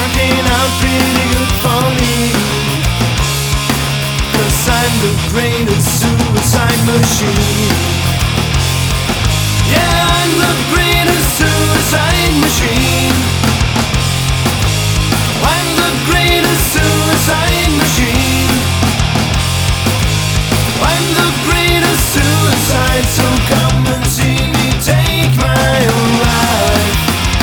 working out pretty good for me, 'cause I'm the greatest suicide machine. Yeah, I'm the greatest suicide machine. I'm the greatest suicide machine. I'm the greatest suicide, so come and see me take my own life.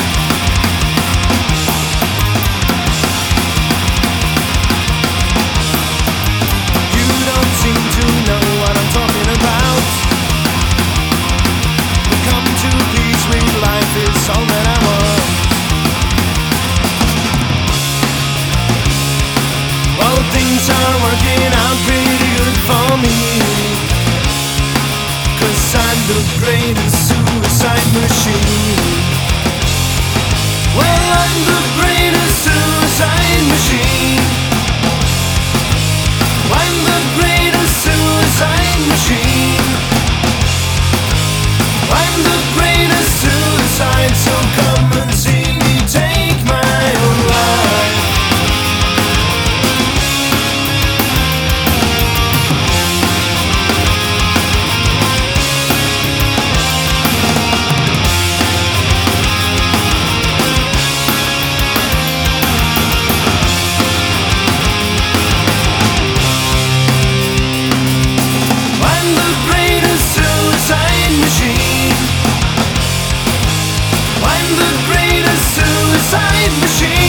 You don't seem to know what I'm talking about. Come to peace with life is all that I want. Well, things are working out pretty good for me, 'cause I'm the greatest suicide machine. Well, I'm the greatest suicide machine. I'm the greatest suicide machine. I'm the greatest suicide, so come and see me take my own life. I'm the greatest suicide machine. I'm the greatest suicide machine.